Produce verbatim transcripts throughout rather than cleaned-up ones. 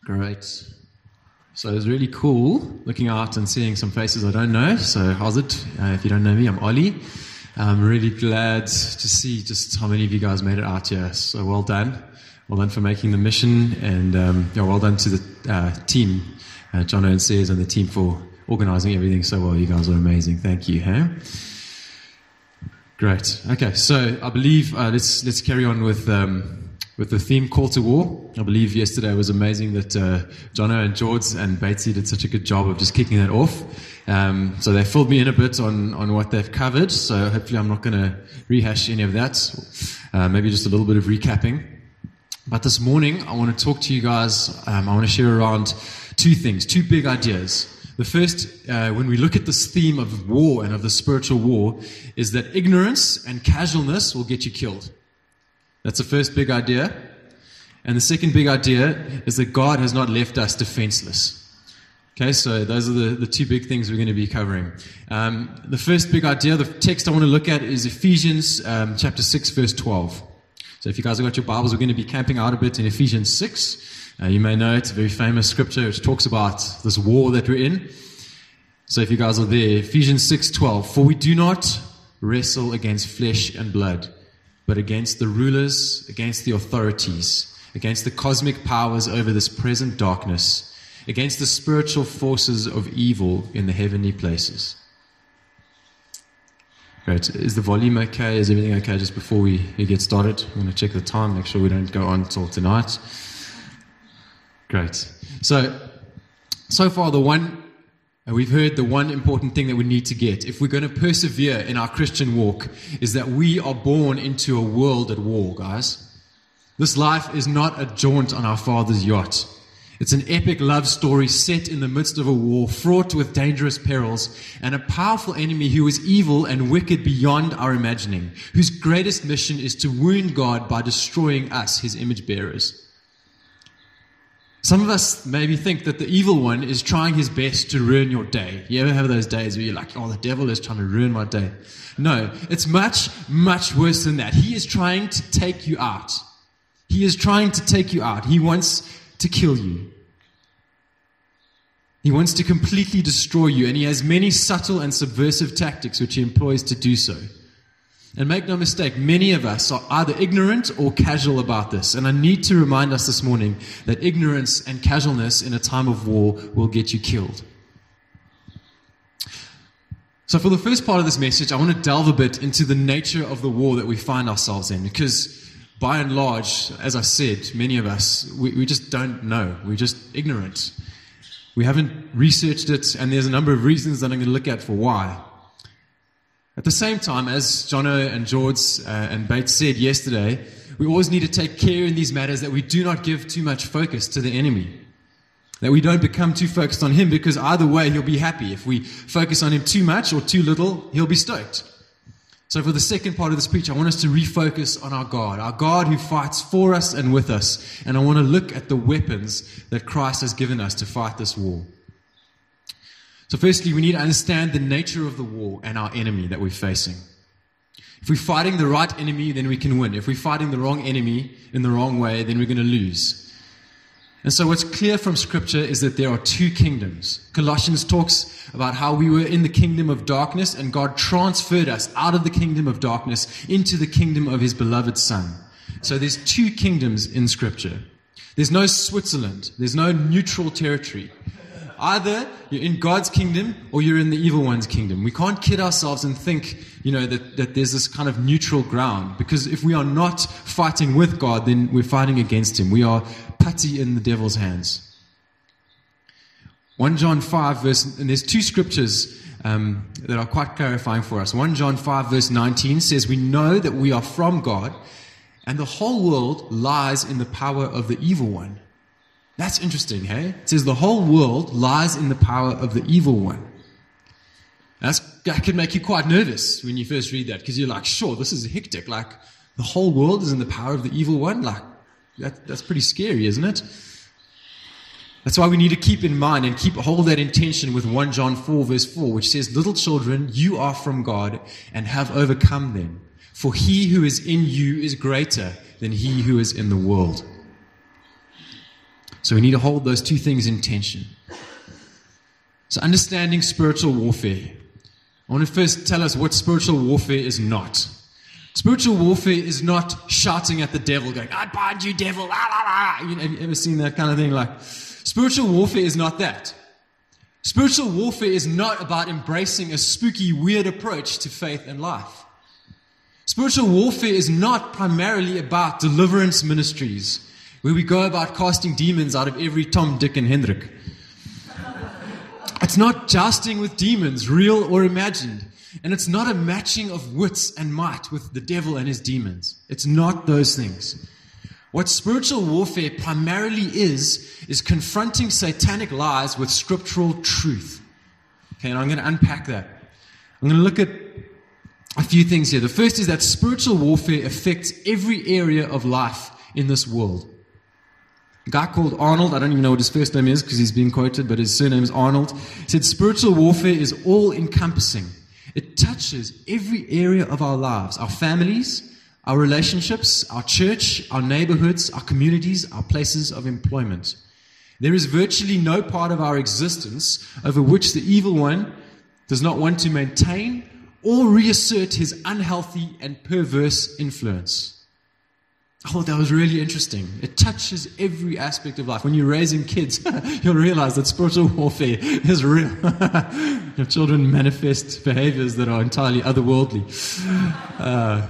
Great. So it was really cool looking out and seeing some faces I don't know. So how's it? Uh, if you don't know me, I'm Ollie. I'm really glad to see just how many of you guys made it out here. So well done. Well done for making the mission, and um, yeah, well done to the uh, team, uh, Jono and Sayers and the team for organizing everything so well. You guys are amazing. Thank you. Hey? Great. Okay, so I believe uh, let's let's carry on with um, with the theme, Call to War. I believe yesterday was amazing that uh, Jono and George and Batesy did such a good job of just kicking that off. Um, so they filled me in a bit on, on what they've covered. So hopefully I'm not going to rehash any of that. Uh, maybe just a little bit of recapping. But this morning I want to talk to you guys. Um, I want to share around two things, two big ideas. The first, uh, when we look at this theme of war and of the spiritual war, is that ignorance and casualness will get you killed. That's the first big idea. And the second big idea is that God has not left us defenseless. Okay, so those are the, the two big things we're going to be covering. Um, the first big idea, the text I want to look at is Ephesians um, chapter six, verse twelve. So if you guys have got your Bibles, we're going to be camping out a bit in Ephesians six. Uh, you may know it's a very famous scripture which talks about this war that we're in. So if you guys are there, Ephesians six twelve. For we do not wrestle against flesh and blood, but against the rulers, against the authorities, against the cosmic powers over this present darkness, against the spiritual forces of evil in the heavenly places. Great. Is the volume okay? Is everything okay just before we, we get started? I'm going to check the time, make sure we don't go on until tonight. Great. So, so far the one, we've heard the one important thing that we need to get, if we're going to persevere in our Christian walk, is that we are born into a world at war, guys. This life is not a jaunt on our Father's yacht. It's an epic love story set in the midst of a war, fraught with dangerous perils, and a powerful enemy who is evil and wicked beyond our imagining, whose greatest mission is to wound God by destroying us, his image bearers. Some of us maybe think that the evil one is trying his best to ruin your day. You ever have those days where you're like, oh, the devil is trying to ruin my day? No, it's much, much worse than that. He is trying to take you out. He is trying to take you out. He wants to kill you. He wants to completely destroy you, and he has many subtle and subversive tactics which he employs to do so. And make no mistake, many of us are either ignorant or casual about this. And I need to remind us this morning that ignorance and casualness in a time of war will get you killed. So for the first part of this message, I want to delve a bit into the nature of the war that we find ourselves in, because by and large, as I said, many of us, we, we just don't know. We're just ignorant. We haven't researched it, and there's a number of reasons that I'm going to look at for why. At the same time, as Jono and George uh, and Bates said yesterday, we always need to take care in these matters that we do not give too much focus to the enemy. That we don't become too focused on him, because either way he'll be happy. If we focus on him too much or too little, he'll be stoked. So for the second part of the speech, I want us to refocus on our God, our God who fights for us and with us. And I want to look at the weapons that Christ has given us to fight this war. So firstly, we need to understand the nature of the war and our enemy that we're facing. If we're fighting the right enemy, then we can win. If we're fighting the wrong enemy in the wrong way, then we're going to lose. And so what's clear from Scripture is that there are two kingdoms. Colossians talks about how we were in the kingdom of darkness, and God transferred us out of the kingdom of darkness into the kingdom of his beloved Son. So there's two kingdoms in Scripture. There's no Switzerland. There's no neutral territory. Either you're in God's kingdom or you're in the evil one's kingdom. We can't kid ourselves and think, you know, that, that there's this kind of neutral ground. Because if we are not fighting with God, then we're fighting against him. We are putty in the devil's hands. First John five verse, and there's two scriptures um, that are quite clarifying for us. First John five verse nineteen says, we know that we are from God, and the whole world lies in the power of the evil one. That's interesting, hey? It says the whole world lies in the power of the evil one. That's, that could make you quite nervous when you first read that, because you're like, sure, this is hectic. Like, the whole world is in the power of the evil one? Like, that, that's pretty scary, isn't it? That's why we need to keep in mind and keep hold of that intention with First John four verse four, which says, little children, you are from God and have overcome them. For he who is in you is greater than he who is in the world. So we need to hold those two things in tension. So understanding spiritual warfare. I want to first tell us what spiritual warfare is not. Spiritual warfare is not shouting at the devil, going, I bind you, devil, ah, ah, ah. You know, have you ever seen that kind of thing? Like, spiritual warfare is not that. Spiritual warfare is not about embracing a spooky, weird approach to faith and life. Spiritual warfare is not primarily about deliverance ministries, where we go about casting demons out of every Tom, Dick, and Hendrik. It's not jousting with demons, real or imagined. And it's not a matching of wits and might with the devil and his demons. It's not those things. What spiritual warfare primarily is, is confronting satanic lies with scriptural truth. Okay, and I'm going to unpack that. I'm going to look at a few things here. The first is that spiritual warfare affects every area of life in this world. A guy called Arnold, I don't even know what his first name is because he's being quoted, but his surname is Arnold, said spiritual warfare is all-encompassing. It touches every area of our lives, our families, our relationships, our church, our neighborhoods, our communities, our places of employment. There is virtually no part of our existence over which the evil one does not want to maintain or reassert his unhealthy and perverse influence. I thought that was really interesting. It touches every aspect of life. When you're raising kids, you'll realize that spiritual warfare is real. Your children manifest behaviors that are entirely otherworldly. Uh,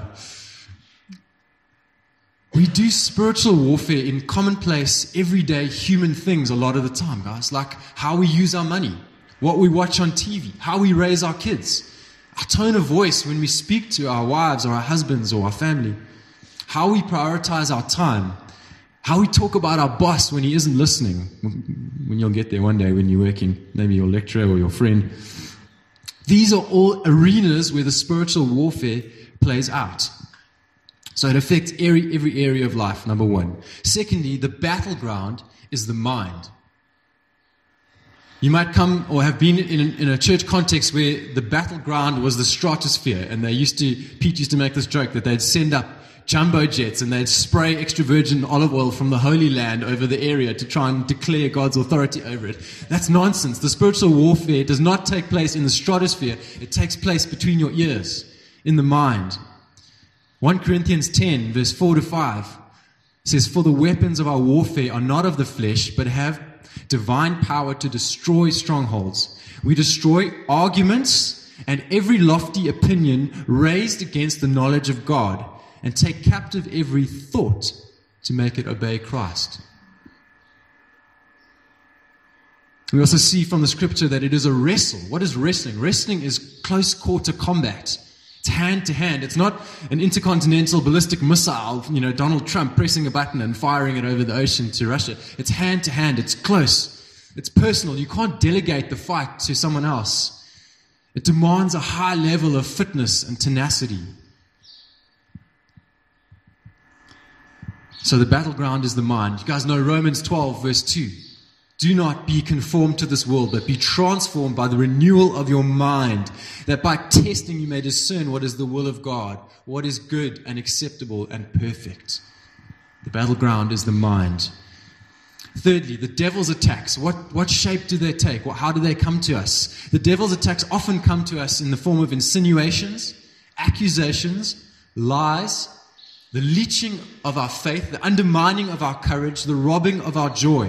we do spiritual warfare in commonplace, everyday human things a lot of the time, guys. Like how we use our money, what we watch on T V, how we raise our kids, our tone of voice when we speak to our wives or our husbands or our family. How we prioritize our time, how we talk about our boss when he isn't listening, when you'll get there one day when you're working, maybe your lecturer or your friend. These are all arenas where the spiritual warfare plays out. So it affects every, every area of life, number one. Secondly, the battleground is the mind. You might come or have been in, in a church context where the battleground was the stratosphere, and they used to, Pete used to make this joke that they'd send up jumbo jets and they'd spray extra virgin olive oil from the Holy Land over the area to try and declare God's authority over it. That's nonsense. The spiritual warfare does not take place in the stratosphere. It takes place between your ears, in the mind. First Corinthians ten, verse four to five says, For the weapons of our warfare are not of the flesh, but have divine power to destroy strongholds. We destroy arguments and every lofty opinion raised against the knowledge of God, and take captive every thought to make it obey Christ. We also see from the scripture that it is a wrestle. What is wrestling? Wrestling is close quarter combat. It's hand to hand. It's not an intercontinental ballistic missile, you know, Donald Trump pressing a button and firing it over the ocean to Russia. It's hand to hand. It's close. It's personal. You can't delegate the fight to someone else. It demands a high level of fitness and tenacity. So the battleground is the mind. You guys know Romans twelve, verse two. Do not be conformed to this world, but be transformed by the renewal of your mind, that by testing you may discern what is the will of God, what is good and acceptable and perfect. The battleground is the mind. Thirdly, the devil's attacks. What, what shape do they take? What, how do they come to us? The devil's attacks often come to us in the form of insinuations, accusations, lies, the leeching of our faith, the undermining of our courage, the robbing of our joy.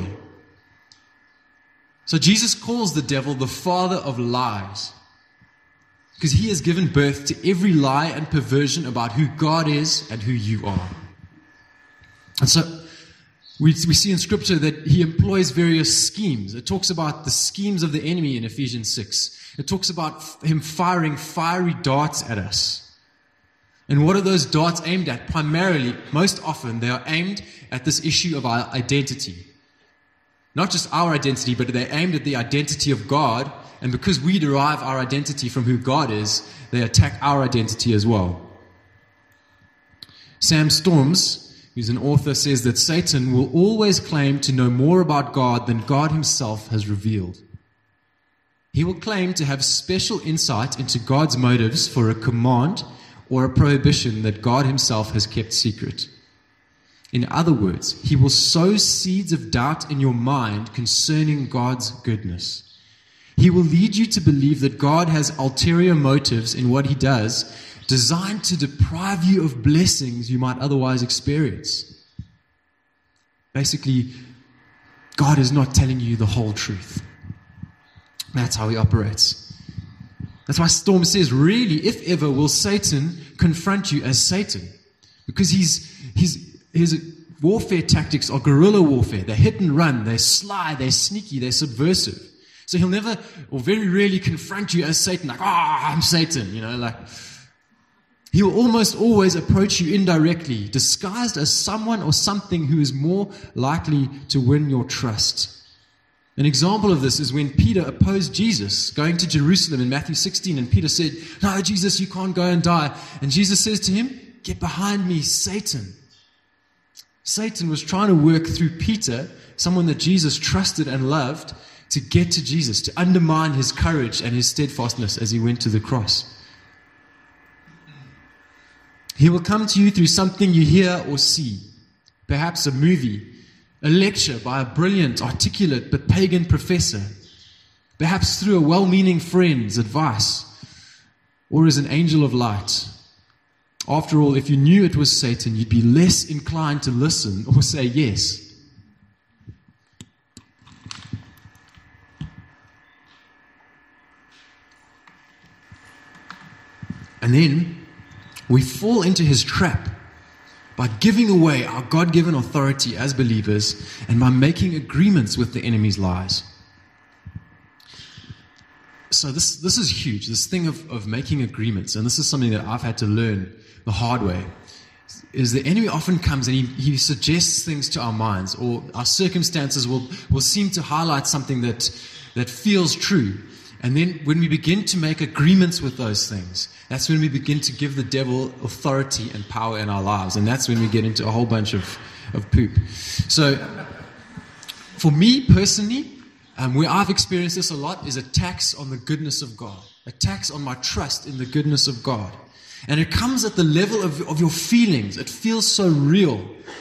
So Jesus calls the devil the father of lies, because he has given birth to every lie and perversion about who God is and who you are. And so we, we see in Scripture that he employs various schemes. It talks about the schemes of the enemy in Ephesians six. It talks about him firing fiery darts at us. And what are those darts aimed at? Primarily, most often, they are aimed at this issue of our identity. Not just our identity, but they're aimed at the identity of God. And because we derive our identity from who God is, they attack our identity as well. Sam Storms, who's an author, says that Satan will always claim to know more about God than God himself has revealed. He will claim to have special insight into God's motives for a command or a prohibition that God himself has kept secret. In other words, he will sow seeds of doubt in your mind concerning God's goodness. He will lead you to believe that God has ulterior motives in what he does, designed to deprive you of blessings you might otherwise experience. Basically, God is not telling you the whole truth. That's how he operates. That's why Storm says, really, if ever, will Satan confront you as Satan? Because he's, he's, his warfare tactics are guerrilla warfare. They're hit and run. They're sly. They're sneaky. They're subversive. So he'll never, or very rarely, confront you as Satan, like, ah, oh, I'm Satan, you know, like. He will almost always approach you indirectly, disguised as someone or something who is more likely to win your trust. An example of this is when Peter opposed Jesus going to Jerusalem in Matthew sixteen, and Peter said, no, Jesus, you can't go and die. And Jesus says to him, get behind me, Satan. Satan was trying to work through Peter, someone that Jesus trusted and loved, to get to Jesus, to undermine his courage and his steadfastness as he went to the cross. He will come to you through something you hear or see, perhaps a movie, a lecture by a brilliant, articulate, but pagan professor, perhaps through a well-meaning friend's advice, or as an angel of light. After all, if you knew it was Satan, you'd be less inclined to listen or say yes. And then we fall into his trap by giving away our God-given authority as believers and by making agreements with the enemy's lies. So this, this is huge, this thing of, of making agreements, and this is something that I've had to learn the hard way, is the enemy often comes and he, he suggests things to our minds, or our circumstances will, will seem to highlight something that, that feels true. And then when we begin to make agreements with those things, that's when we begin to give the devil authority and power in our lives. And that's when we get into a whole bunch of, of poop. So for me personally, um, where I've experienced this a lot is attacks on the goodness of God. Attacks on my trust in the goodness of God. And it comes at the level of, of your feelings. It feels so real.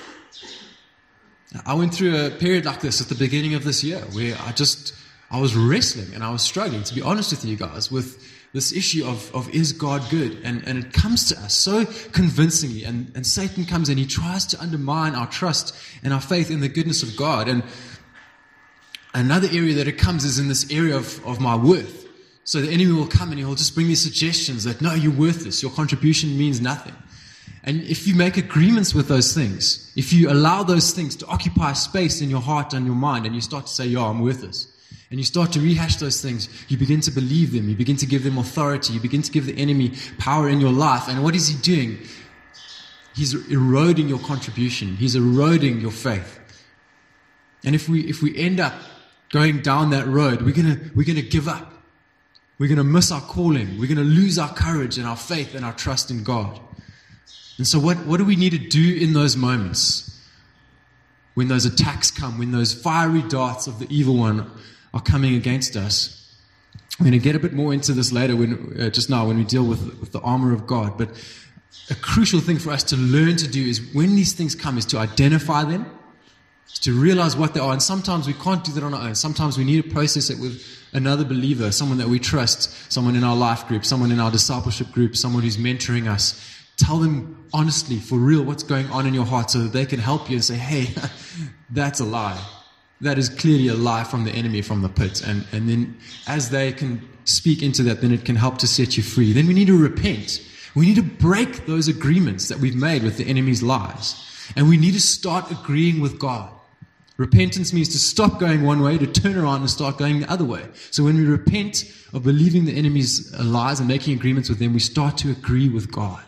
I went through a period like this at the beginning of this year where I just... I was wrestling and I was struggling, to be honest with you guys, with this issue of, of is God good? And, and it comes to us so convincingly. And, and Satan comes and he tries to undermine our trust and our faith in the goodness of God. And another area that it comes is in this area of, of my worth. So the enemy will come and he'll just bring these suggestions that, no, you're worthless. Your contribution means nothing. And if you make agreements with those things, if you allow those things to occupy space in your heart and your mind, and you start to say, yeah, I'm worthless, and you start to rehash those things, you begin to believe them, you begin to give them authority, you begin to give the enemy power in your life. And what is he doing? He's eroding your contribution. He's eroding your faith. And if we if we end up going down that road, we're gonna we're gonna give up. We're gonna miss our calling. We're gonna lose our courage and our faith and our trust in God. And so what, what do we need to do in those moments? When those attacks come, when those fiery darts of the evil one are coming against us. I'm going to get a bit more into this later, when uh, just now when we deal with, with the armor of God. But a crucial thing for us to learn to do is when these things come is to identify them, is to realize what they are. And sometimes we can't do that on our own. Sometimes we need to process it with another believer, someone that we trust, someone in our life group, someone in our discipleship group, someone who's mentoring us. Tell them honestly, for real, what's going on in your heart so that they can help you and say, hey, that's a lie. That is clearly a lie from the enemy, from the pit. And, and then as they can speak into that, then it can help to set you free. Then we need to repent. We need to break those agreements that we've made with the enemy's lies. And we need to start agreeing with God. Repentance means to stop going one way, to turn around and start going the other way. So when we repent of believing the enemy's lies and making agreements with them, we start to agree with God.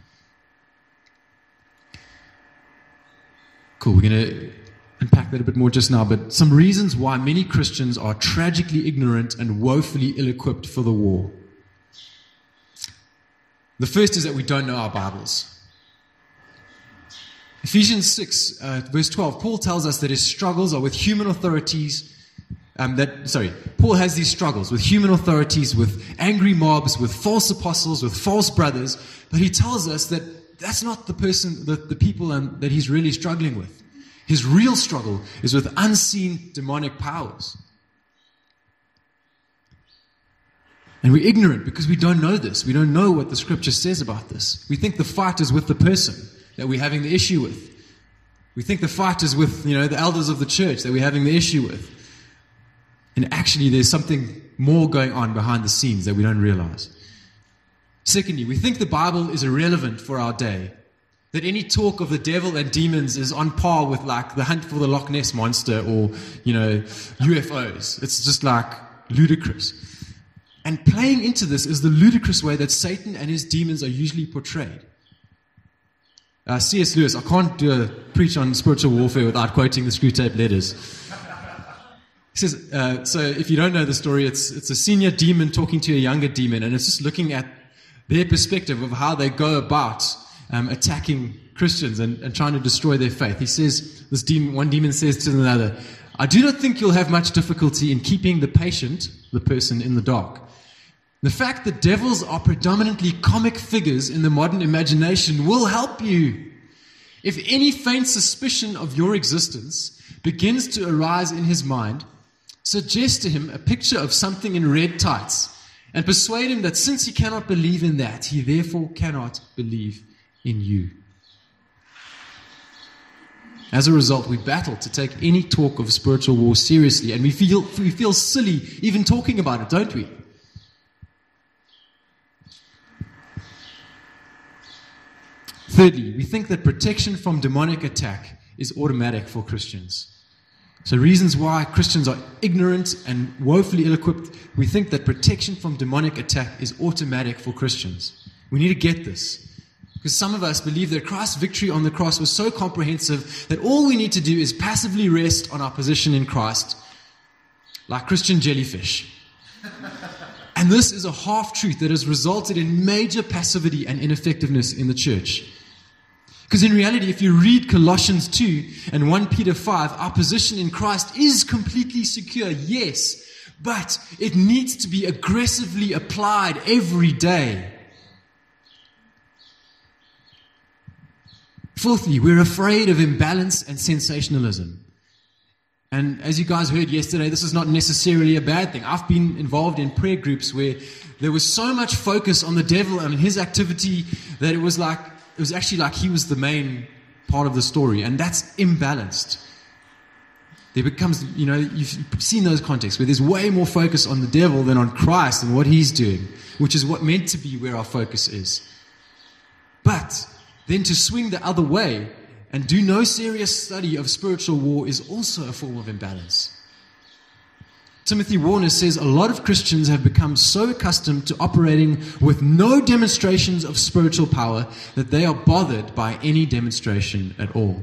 Cool, we're going to unpack that a bit more just now, but some reasons why many Christians are tragically ignorant and woefully ill-equipped for the war. The first is that we don't know our Bibles. Ephesians six, uh, verse twelve, Paul tells us that his struggles are with human authorities. Um, that sorry, Paul has these struggles with human authorities, with angry mobs, with false apostles, with false brothers, but he tells us that that's not the person, the, the people um, that he's really struggling with. His real struggle is with unseen demonic powers. And we're ignorant because we don't know this. We don't know what the scripture says about this. We think the fight is with the person that we're having the issue with. We think the fight is with, you know, the elders of the church that we're having the issue with. And actually there's something more going on behind the scenes that we don't realize. Secondly, we think the Bible is irrelevant for our day. That any talk of the devil and demons is on par with like the hunt for the Loch Ness monster or, you know, U F Os. It's just like ludicrous. And playing into this is the ludicrous way that Satan and his demons are usually portrayed. Uh, C S Lewis, I can't do a preach on spiritual warfare without quoting the Screwtape Letters. He says, uh, so if you don't know the story, it's it's a senior demon talking to a younger demon, and it's just looking at their perspective of how they go about um, attacking Christians and, and trying to destroy their faith. He says, this demon, one demon says to another, I do not think you'll have much difficulty in keeping the patient, the person, in the dark. The fact that devils are predominantly comic figures in the modern imagination will help you. If any faint suspicion of your existence begins to arise in his mind, suggest to him a picture of something in red tights and persuade him that since he cannot believe in that, he therefore cannot believe in you. As a result, we battle to take any talk of spiritual war seriously, and we feel, we feel silly even talking about it, don't we? Thirdly, we think that protection from demonic attack is automatic for Christians. So reasons why Christians are ignorant and woefully ill-equipped, we think that protection from demonic attack is automatic for Christians. We need to get this. Because some of us believe that Christ's victory on the cross was so comprehensive that all we need to do is passively rest on our position in Christ, like Christian jellyfish. And this is a half-truth that has resulted in major passivity and ineffectiveness in the church. Because in reality, if you read Colossians two and First Peter five, our position in Christ is completely secure, yes, but it needs to be aggressively applied every day. Fourthly, we're afraid of imbalance and sensationalism. And as you guys heard yesterday, this is not necessarily a bad thing. I've been involved in prayer groups where there was so much focus on the devil and his activity that it was like, it was actually like he was the main part of the story, and that's imbalanced. There becomes, you know, you've seen those contexts where there's way more focus on the devil than on Christ and what he's doing, which is what meant to be where our focus is. But then to swing the other way and do no serious study of spiritual war is also a form of imbalance. Timothy Warner says a lot of Christians have become so accustomed to operating with no demonstrations of spiritual power that they are bothered by any demonstration at all.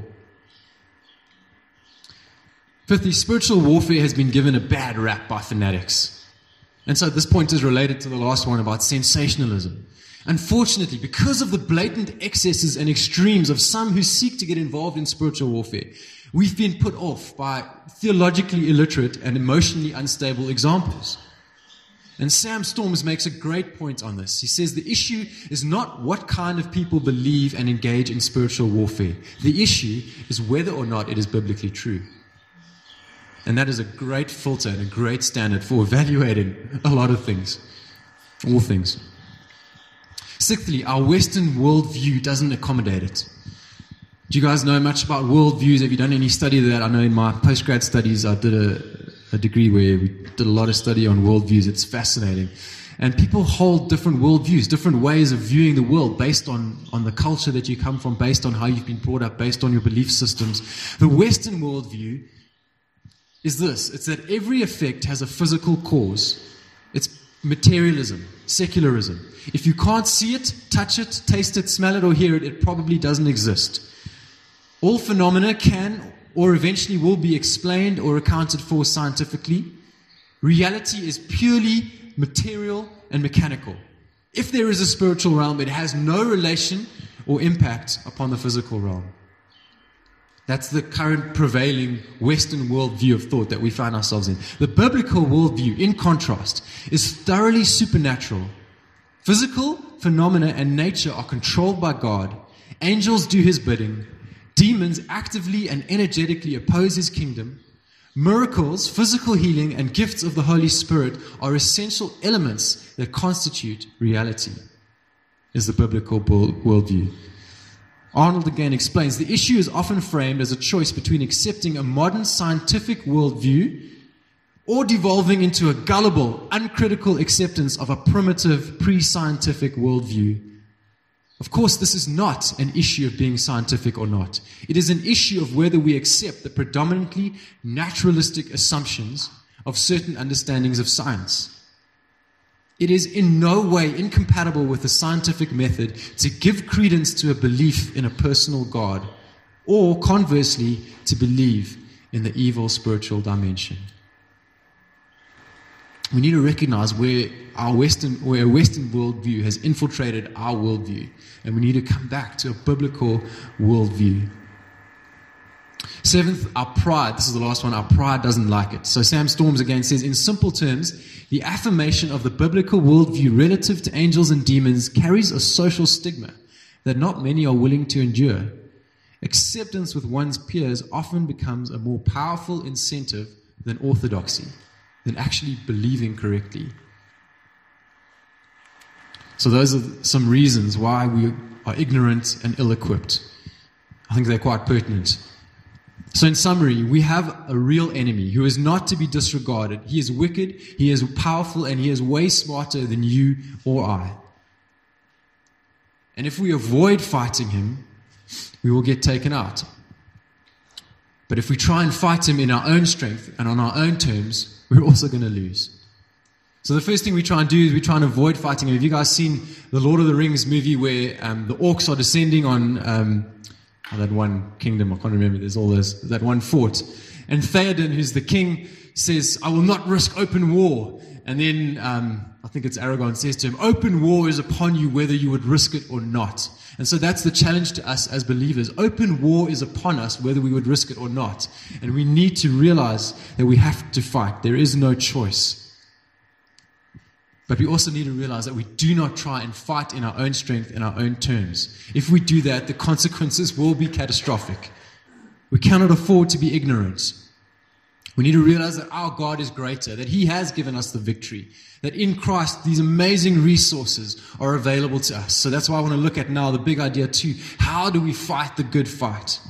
Fifthly, spiritual warfare has been given a bad rap by fanatics. And so this point is related to the last one about sensationalism. Unfortunately, because of the blatant excesses and extremes of some who seek to get involved in spiritual warfare, we've been put off by theologically illiterate and emotionally unstable examples. And Sam Storms makes a great point on this. He says the issue is not what kind of people believe and engage in spiritual warfare. The issue is whether or not it is biblically true. And that is a great filter and a great standard for evaluating a lot of things, all things. Sixthly, our Western worldview doesn't accommodate it. Do you guys know much about worldviews? Have you done any study of that? I know in my postgrad studies I did a, a degree where we did a lot of study on worldviews. It's fascinating. And people hold different worldviews, different ways of viewing the world based on, on the culture that you come from, based on how you've been brought up, based on your belief systems. The Western worldview is this. It's that every effect has a physical cause. It's materialism, secularism. If you can't see it, touch it, taste it, smell it, or hear it, it probably doesn't exist. All phenomena can or eventually will be explained or accounted for scientifically. Reality is purely material and mechanical. If there is a spiritual realm, it has no relation or impact upon the physical realm. That's the current prevailing Western worldview of thought that we find ourselves in. The biblical worldview, in contrast, is thoroughly supernatural. Physical phenomena and nature are controlled by God, Angels do his bidding. Demons actively and energetically oppose his kingdom. Miracles, physical healing, and gifts of the Holy Spirit are essential elements that constitute reality, is the biblical worldview. Arnold again explains, the issue is often framed as a choice between accepting a modern scientific worldview or devolving into a gullible, uncritical acceptance of a primitive, pre-scientific worldview. Of course, this is not an issue of being scientific or not. It is an issue of whether we accept the predominantly naturalistic assumptions of certain understandings of science. It is in no way incompatible with the scientific method to give credence to a belief in a personal God, or conversely, to believe in the evil spiritual dimension. We need to recognize where our Western, where a Western worldview has infiltrated our worldview, and we need to come back to a biblical worldview. Seventh, our pride. This is the last one. Our pride doesn't like it. So Sam Storms again says, in simple terms, the affirmation of the biblical worldview relative to angels and demons carries a social stigma that not many are willing to endure. Acceptance with one's peers often becomes a more powerful incentive than orthodoxy, than actually believing correctly. So those are some reasons why we are ignorant and ill-equipped. I think they're quite pertinent. So in summary, we have a real enemy who is not to be disregarded. He is wicked, he is powerful, and he is way smarter than you or I. And if we avoid fighting him, we will get taken out. But if we try and fight him in our own strength and on our own terms, we're also going to lose. So the first thing we try and do is we try and avoid fighting him. Have you guys seen the Lord of the Rings movie where um, the orcs are descending on um, oh, that one kingdom? I can't remember. There's all those, that one fort. And Theoden, who's the king, says, I will not risk open war. And then um, I think it's Aragorn says to him, open war is upon you whether you would risk it or not. And so that's the challenge to us as believers. Open war is upon us whether we would risk it or not. And we need to realize that we have to fight. There is no choice. But we also need to realize that we do not try and fight in our own strength, in our own terms. If we do that, the consequences will be catastrophic. We cannot afford to be ignorant. We need to realize that our God is greater, that He has given us the victory, that in Christ these amazing resources are available to us. So that's why I want to look at now the big idea too. How do we fight the good fight?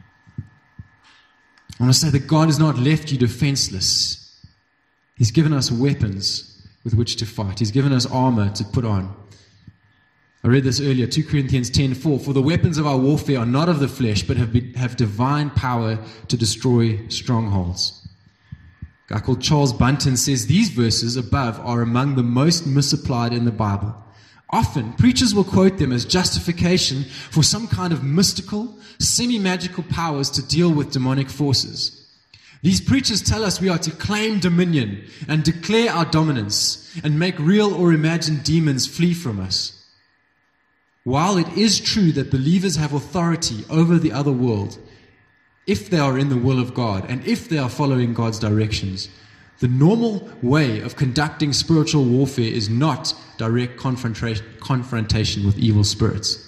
I want to say that God has not left you defenseless. He's given us weapons with which to fight. He's given us armor to put on. I read this earlier, Second Corinthians ten four. For the weapons of our warfare are not of the flesh, but have, be, have divine power to destroy strongholds. A guy called Charles Bunton says these verses above are among the most misapplied in the Bible. Often, preachers will quote them as justification for some kind of mystical, semi-magical powers to deal with demonic forces. These preachers tell us we are to claim dominion and declare our dominance and make real or imagined demons flee from us. While it is true that believers have authority over the other world, if they are in the will of God and if they are following God's directions, the normal way of conducting spiritual warfare is not direct confrontation, confrontation with evil spirits.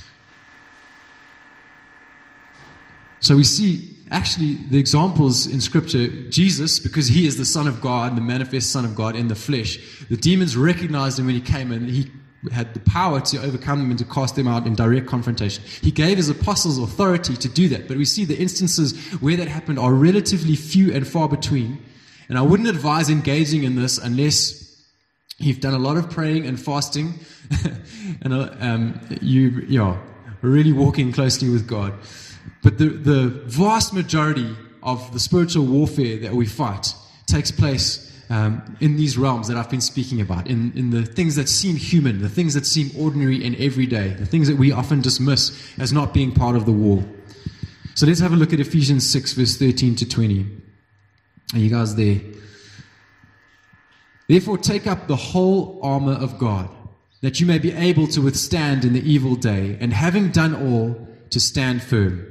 So we see actually the examples in Scripture, Jesus, because He is the Son of God, the manifest Son of God in the flesh, the demons recognized Him when He came and He had the power to overcome them and to cast them out in direct confrontation. He gave His apostles authority to do that, but we see the instances where that happened are relatively few and far between. And I wouldn't advise engaging in this unless you've done a lot of praying and fasting and um, you, you know, really walking closely with God. But the, the vast majority of the spiritual warfare that we fight takes place um, in these realms that I've been speaking about, in, in the things that seem human, the things that seem ordinary and everyday, the things that we often dismiss as not being part of the war. So let's have a look at Ephesians six, verse thirteen to twenty. Are you guys there? Therefore, take up the whole armor of God, that you may be able to withstand in the evil day, and having done all, to stand firm.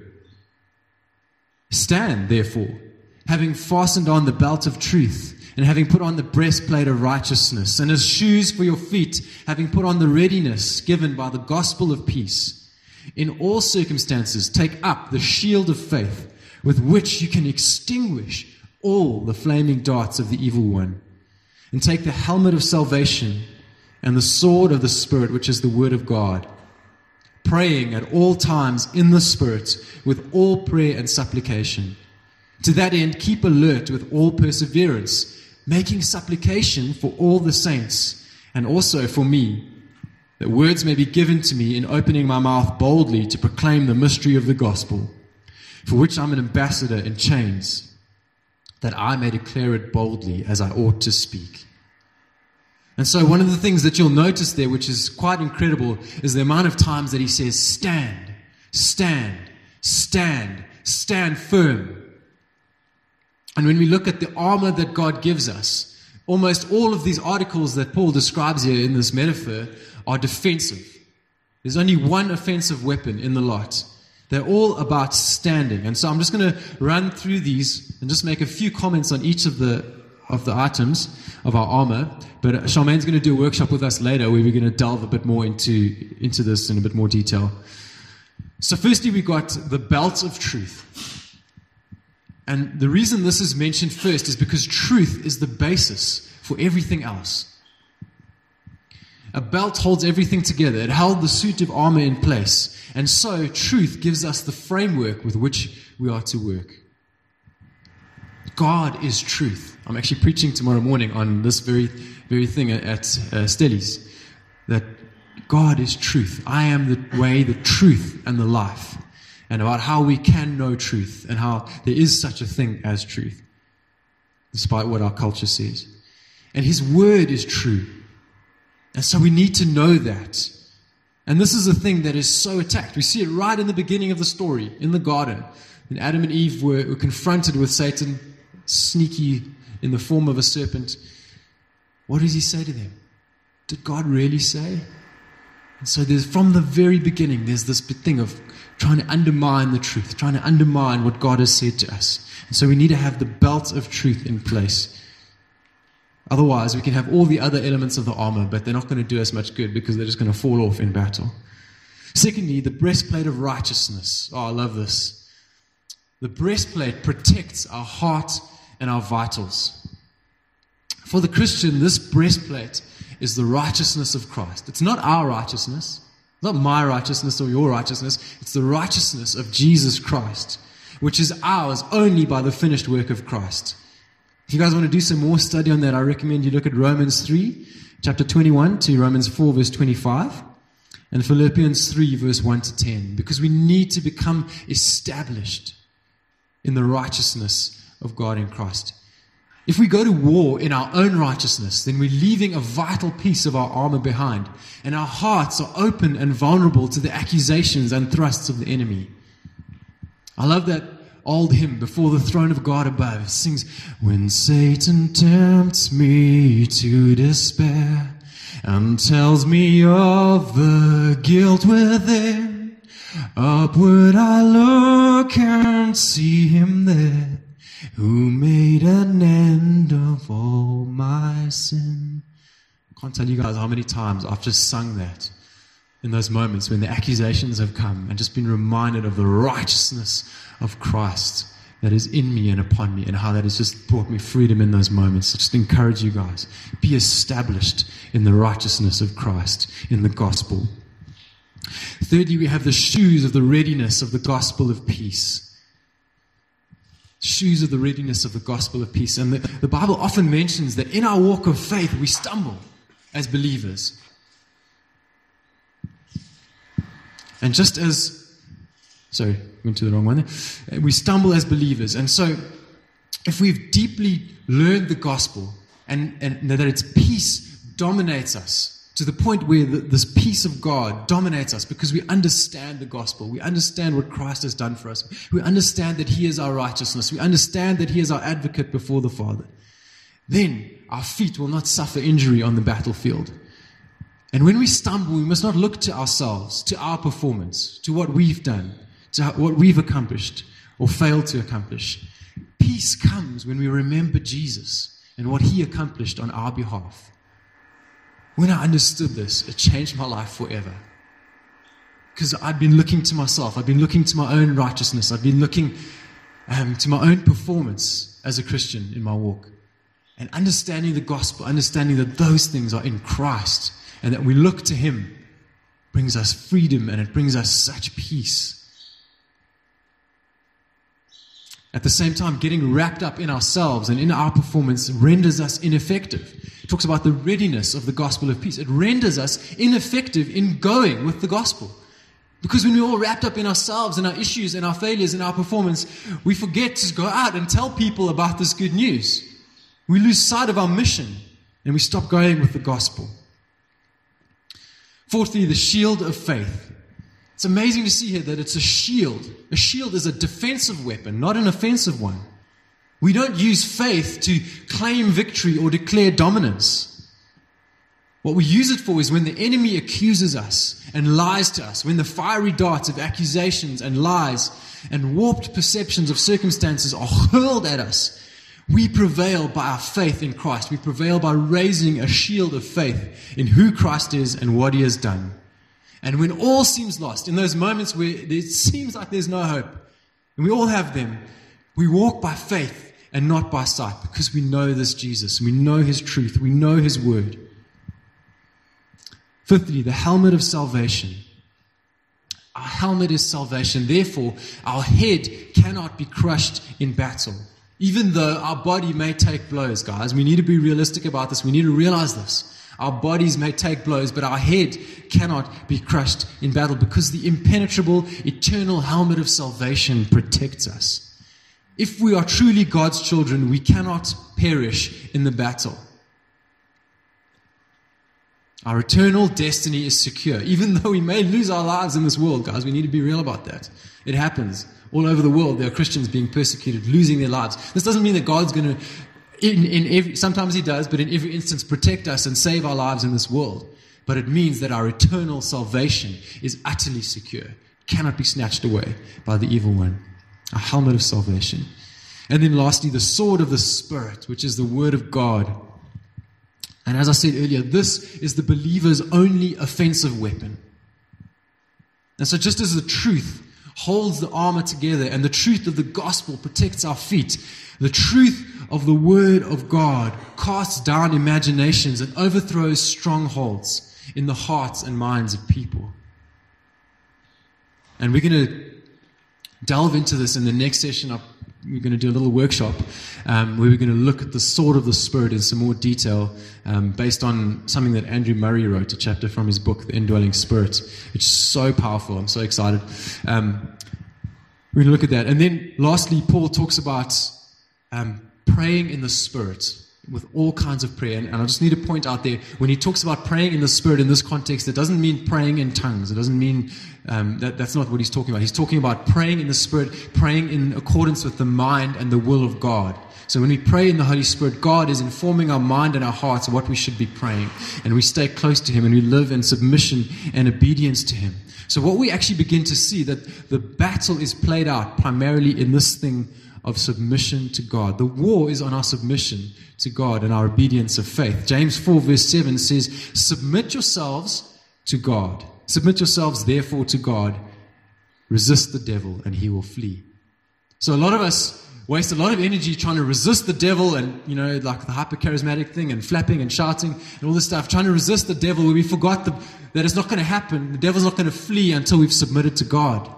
Stand, therefore, having fastened on the belt of truth, and having put on the breastplate of righteousness, and as shoes for your feet, having put on the readiness given by the gospel of peace. In all circumstances, take up the shield of faith with which you can extinguish all the flaming darts of the evil one. And take the helmet of salvation and the sword of the Spirit, which is the word of God, praying at all times in the Spirit with all prayer and supplication. To that end, keep alert with all perseverance, making supplication for all the saints, and also for me, that words may be given to me in opening my mouth boldly to proclaim the mystery of the gospel, for which I'm an ambassador in chains, that I may declare it boldly as I ought to speak. And so one of the things that you'll notice there, which is quite incredible, is the amount of times that he says, stand, stand, stand, stand firm. And when we look at the armor that God gives us, almost all of these articles that Paul describes here in this metaphor are defensive. There's only one offensive weapon in the lot. They're all about standing. And so I'm just going to run through these and just make a few comments on each of the of the items of our armor. But Charmaine's going to do a workshop with us later where we're going to delve a bit more into, into this in a bit more detail. So firstly, we got the belt of truth. And the reason this is mentioned first is because truth is the basis for everything else. A belt holds everything together. It held the suit of armor in place. And so truth gives us the framework with which we are to work. God is truth. I'm actually preaching tomorrow morning on this very, very thing at uh, Stelli's, that God is truth. I am the way, the truth, and the life. And about how we can know truth and how there is such a thing as truth, despite what our culture says. And His word is true. And so we need to know that. And this is a thing that is so attacked. We see it right in the beginning of the story, in the garden. When Adam and Eve were, were confronted with Satan, sneaky in the form of a serpent. What does he say to them? Did God really say? And so there's, from the very beginning, there's this thing of trying to undermine the truth, trying to undermine what God has said to us. And so we need to have the belt of truth in place. Otherwise, we can have all the other elements of the armor, but they're not going to do us much good because they're just going to fall off in battle. Secondly, the breastplate of righteousness. Oh, I love this. The breastplate protects our heart and our vitals. For the Christian, this breastplate is the righteousness of Christ. It's not our righteousness. It's not my righteousness or your righteousness. It's the righteousness of Jesus Christ, which is ours only by the finished work of Christ. If you guys want to do some more study on that, I recommend you look at Romans three, chapter twenty-one to Romans four, verse twenty-five, and Philippians three, verse one to ten, because we need to become established in the righteousness of God in Christ. If we go to war in our own righteousness, then we're leaving a vital piece of our armor behind, and our hearts are open and vulnerable to the accusations and thrusts of the enemy. I love that old hymn, Before the Throne of God Above. It sings, when Satan tempts me to despair and tells me of the guilt within, upward I look and see him there, who made an end of all my sin. I can't tell you guys how many times I've just sung that in those moments when the accusations have come and just been reminded of the righteousness of Christ that is in me and upon me, and how that has just brought me freedom in those moments. I just encourage you guys, be established in the righteousness of Christ, in the gospel. Thirdly, we have the shoes of the readiness of the gospel of peace. Shoes of the readiness of the gospel of peace. And the, the Bible often mentions that in our walk of faith, we stumble as believers. And just as, sorry, went to the wrong one there. We stumble as believers. And so, if we've deeply learned the gospel and, and that its peace dominates us, to the point where the, this peace of God dominates us because we understand the gospel. We understand what Christ has done for us. We understand that He is our righteousness. We understand that He is our advocate before the Father. Then our feet will not suffer injury on the battlefield. And when we stumble, we must not look to ourselves, to our performance, to what we've done, to what we've accomplished or failed to accomplish. Peace comes when we remember Jesus and what He accomplished on our behalf. When I understood this, it changed my life forever. because I'd been looking to myself. I'd been looking to my own righteousness. I'd been looking um, to my own performance as a Christian in my walk. And understanding the gospel, understanding that those things are in Christ and that we look to Him brings us freedom and it brings us such peace. At the same time, getting wrapped up in ourselves and in our performance renders us ineffective. It talks about the readiness of the gospel of peace. It renders us ineffective in going with the gospel. Because when we're all wrapped up in ourselves and our issues and our failures and our performance, we forget to go out and tell people about this good news. We lose sight of our mission and we stop going with the gospel. Fourthly, the shield of faith. It's amazing to see here that it's a shield. A shield is a defensive weapon, not an offensive one. We don't use faith to claim victory or declare dominance. What we use it for is when the enemy accuses us and lies to us, when the fiery darts of accusations and lies and warped perceptions of circumstances are hurled at us, we prevail by our faith in Christ. We prevail by raising a shield of faith in who Christ is and what He has done. And when all seems lost, in those moments where it seems like there's no hope, and we all have them, we walk by faith and not by sight because we know this Jesus. We know His truth. We know His word. Fifthly, the helmet of salvation. Our helmet is salvation. Therefore, our head cannot be crushed in battle. Even though our body may take blows, guys, we need to be realistic about this. We need to realize this. Our bodies may take blows, but our head cannot be crushed in battle because the impenetrable, eternal helmet of salvation protects us. If we are truly God's children, we cannot perish in the battle. Our eternal destiny is secure. Even though we may lose our lives in this world, guys, we need to be real about that. It happens. All over the world, there are Christians being persecuted, losing their lives. This doesn't mean that God's going to In, in every, sometimes He does, but in every instance protect us and save our lives in this world. But it means that our eternal salvation is utterly secure, cannot be snatched away by the evil one. A helmet of salvation. And then lastly, the sword of the Spirit, which is the word of God. And as I said earlier, this is the believer's only offensive weapon. And so just as the truth holds the armor together and the truth of the gospel protects our feet, the truth of the word of God casts down imaginations and overthrows strongholds in the hearts and minds of people. And we're going to delve into this in the next session. We're going to do a little workshop um, where we're going to look at the sword of the Spirit in some more detail um, based on something that Andrew Murray wrote, a chapter from his book, The Indwelling Spirit. It's so powerful. I'm so excited. Um, we're going to look at that. And then lastly, Paul talks about um, praying in the Spirit with all kinds of prayer. And, and I just need to point out there, when he talks about praying in the Spirit in this context, it doesn't mean praying in tongues. It doesn't mean, um, that, that's not what he's talking about. He's talking about praying in the Spirit, praying in accordance with the mind and the will of God. So when we pray in the Holy Spirit, God is informing our mind and our hearts what we should be praying. And we stay close to Him and we live in submission and obedience to Him. So what we actually begin to see, that the battle is played out primarily in this thing of submission to God. The war is on our submission to God and our obedience of faith. James four verse seven says, submit yourselves to God. Submit yourselves therefore to God. Resist the devil and he will flee. So a lot of us waste a lot of energy trying to resist the devil and, you know, like the hyper-charismatic thing and flapping and shouting and all this stuff, trying to resist the devil where we forgot the, that it's not going to happen. The devil's not going to flee until we've submitted to God.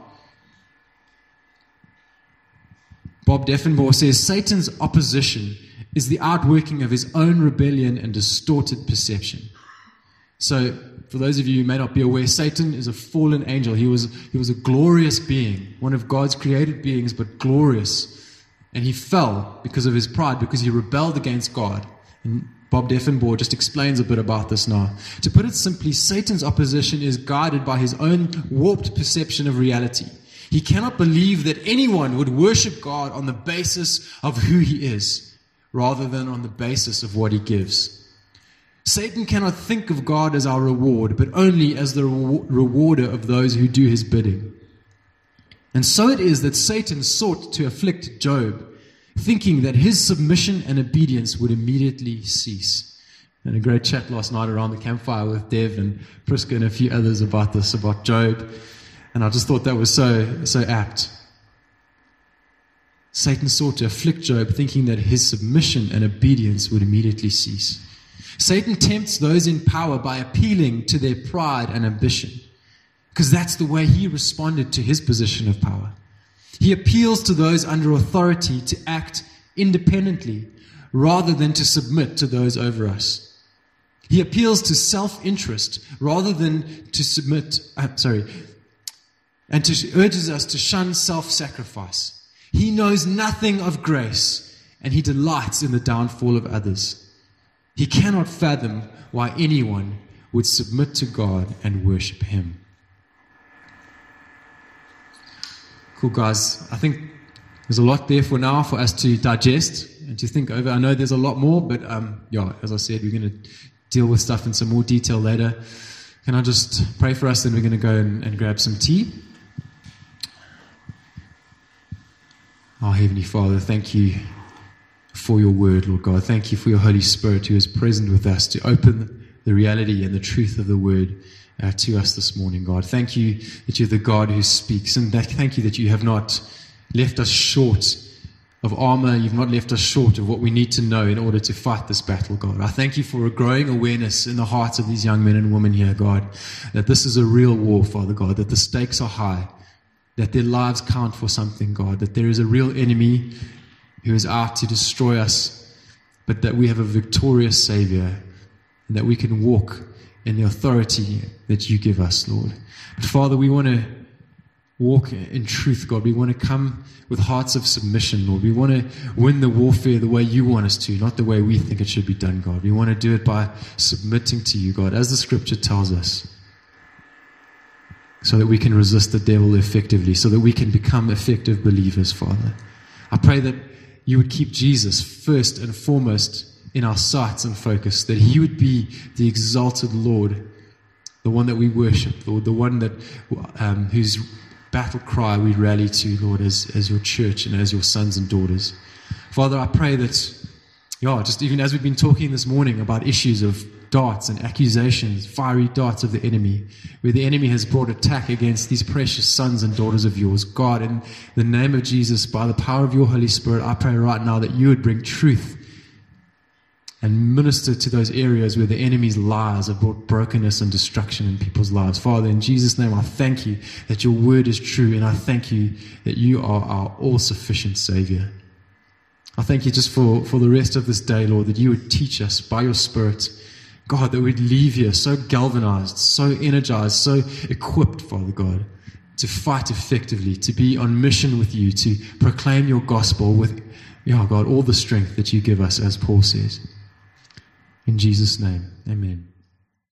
Bob Deffinbaugh says, Satan's opposition is the outworking of his own rebellion and distorted perception. So, for those of you who may not be aware, Satan is a fallen angel. He was, he was a glorious being, one of God's created beings, but glorious. And he fell because of his pride, because he rebelled against God. And Bob Deffinbaugh just explains a bit about this now. To put it simply, Satan's opposition is guided by his own warped perception of reality. He cannot believe that anyone would worship God on the basis of who He is, rather than on the basis of what He gives. Satan cannot think of God as our reward, but only as the re- rewarder of those who do His bidding. And so it is that Satan sought to afflict Job, thinking that his submission and obedience would immediately cease. And a great chat last night around the campfire with Dev and Priska and a few others about this, about Job. And I just thought that was so, so apt. Satan sought to afflict Job, thinking that his submission and obedience would immediately cease. Satan tempts those in power by appealing to their pride and ambition, because that's the way he responded to his position of power. He appeals to those under authority to act independently rather than to submit to those over us. He appeals to self-interest rather than to submit, uh, sorry, and to, urges us to shun self-sacrifice. He knows nothing of grace, and he delights in the downfall of others. He cannot fathom why anyone would submit to God and worship him. Cool, guys. I think there's a lot there for now for us to digest and to think over. I know there's a lot more, but um, yeah, as I said, we're going to deal with stuff in some more detail later. Can I just pray for us, then we're going to go and, and grab some tea. Our Heavenly Father, thank you for your word, Lord God. Thank you for your Holy Spirit who is present with us to open the reality and the truth of the word uh, to us this morning, God. Thank you that you're the God who speaks, and that, thank you that you have not left us short of armor. You've not left us short of what we need to know in order to fight this battle, God. I thank you for a growing awareness in the hearts of these young men and women here, God, that this is a real war, Father God, that the stakes are high, that their lives count for something, God, that there is a real enemy who is out to destroy us, but that we have a victorious Savior, and that we can walk in the authority that you give us, Lord. But Father, we want to walk in truth, God. We want to come with hearts of submission, Lord. We want to win the warfare the way you want us to, not the way we think it should be done, God. We want to do it by submitting to you, God, as the scripture tells us, so that we can resist the devil effectively, so that we can become effective believers, Father. I pray that you would keep Jesus first and foremost in our sights and focus, that he would be the exalted Lord, the one that we worship, Lord, the one that um, whose battle cry we rally to, Lord, as, as your church and as your sons and daughters. Father, I pray that, yeah, just even as we've been talking this morning about issues of darts and accusations, fiery darts of the enemy, where the enemy has brought attack against these precious sons and daughters of yours. God, in the name of Jesus, by the power of your Holy Spirit, I pray right now that you would bring truth and minister to those areas where the enemy's lies have brought brokenness and destruction in people's lives. Father, in Jesus' name, I thank you that your word is true, and I thank you that you are our all-sufficient Savior. I thank you just for, for the rest of this day, Lord, that you would teach us by your Spirit, God, that we'd leave here so galvanized, so energized, so equipped, Father God, to fight effectively, to be on mission with you, to proclaim your gospel with, yeah, God, all the strength that you give us, as Paul says. In Jesus' name, amen.